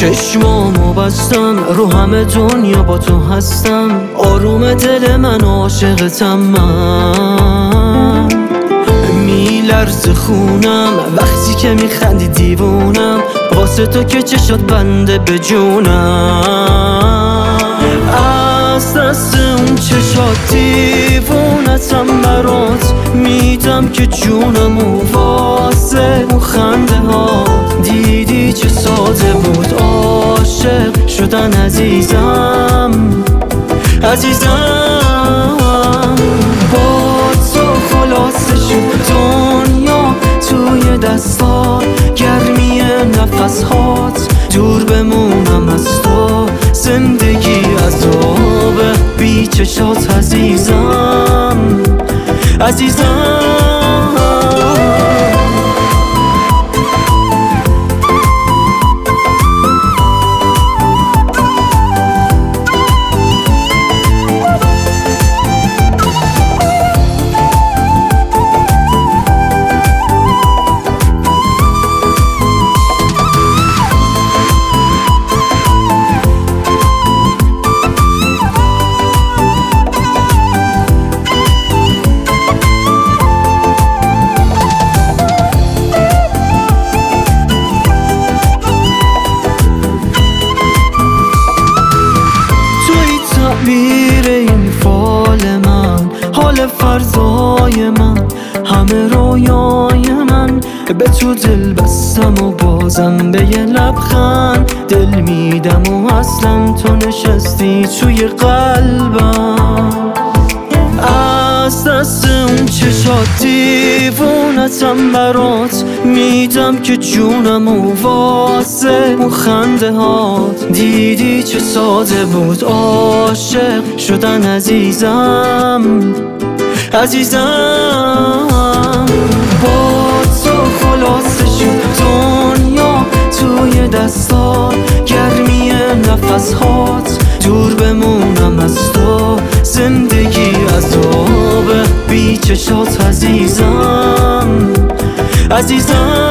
چشمامو بستم رو همه دنیا با تو هستم، آروم دل من عاشقتم، من میلرزه خونم وقتی که میخندی، دیوونم واسه تو که چشات بنده به جونم. از دست اون چشات دیوونتم، برات میدم که جونمو واسه اون خنده ها. دیدی چه ساده بود عاشق شدن عزیزم، عزیزم. با تو خلاصه شد دنیا توی دستات، گرمی نفسهات دور بمونم از تو، زندگی عذابه بی چشات عزیزم، عزیزم. تعبیر این فال من، حال فردای من، همه رویای من، به تو دل بستم و بازم به یه لبخند دل میدم و اصلا تو نشستی توی قلبم. از دست اون چشات دیوونتم، برات میدم که جونمو واسه اون خنده هات. دیدی چه ساده بود عاشق شدن عزیزم، عزیزم. با تو خلاصه شد دنیا توی دستات، گرمی نفسهات دور بمونم از تو، زندگی عذابه بی چشات عزیزم، عزیزم.